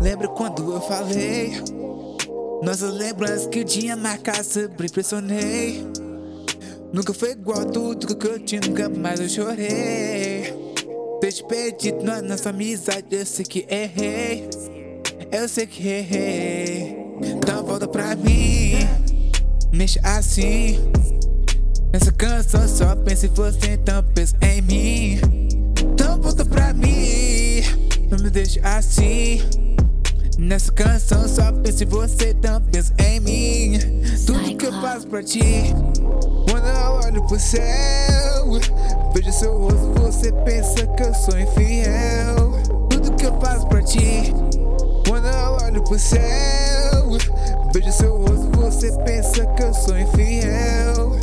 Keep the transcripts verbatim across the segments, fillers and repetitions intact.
Lembra quando eu falei? Nossas lembranças que o dia marcar sempre impressionei. Nunca foi igual a tudo que eu tinha, nunca mais eu chorei. Ter te perdido na nossa amizade, eu sei que errei. Eu sei que errei. Então volta pra mim, mexe assim. Nessa canção só pensa em você, então pensa em mim. Então volta pra mim, não me deixe assim. Nessa canção só pensa em você, então pensa em mim. Tudo que eu faço pra ti, quando eu olho pro céu, vejo seu rosto, você pensa que eu sou infiel. Tudo que eu faço pra ti, quando eu olho pro céu, vejo seu rosto, você pensa que eu sou infiel.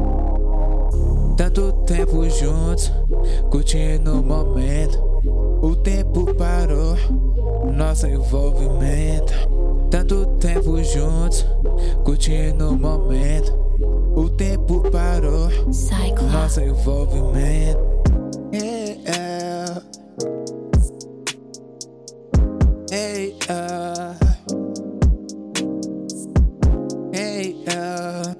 Tanto tempo juntos, curtindo o momento. O tempo parou, nosso envolvimento. Tanto tempo juntos, curtindo o momento. O tempo parou, nosso envolvimento. Yeah. Hey, uh. Hey, uh.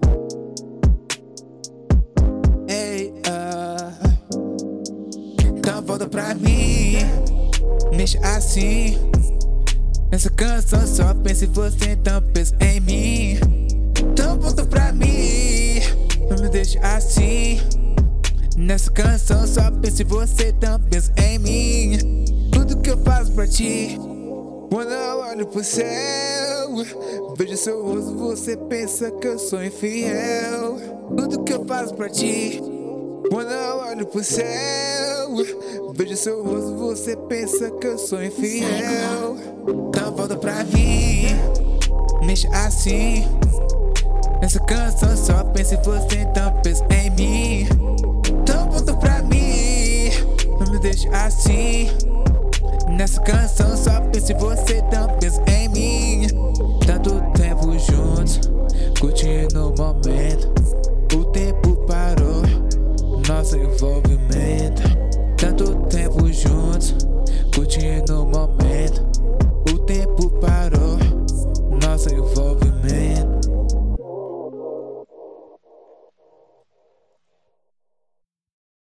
Hey, uh. Então volta pra mim, mexe assim. Nessa canção só pensa em você, então pensa em mim. Então volta pra mim, não me deixe assim. Nessa canção só pensa em você, então pensa em mim. Tudo que eu faço pra ti, quando eu olho pro céu, vejo seu rosto, você pensa que eu sou infiel. Tudo que eu faço pra ti, quando eu olho pro céu, vejo seu rosto, você pensa que eu sou infiel. Então volta pra mim, mexe assim. Nessa canção só pensa em você, então pensa em mim. Então volta pra mim, não me deixe assim. Nessa canção só pensa em você, então pensa em mim. Tanto tempo juntos, curtindo o momento. O tempo parou, nosso envolvimento.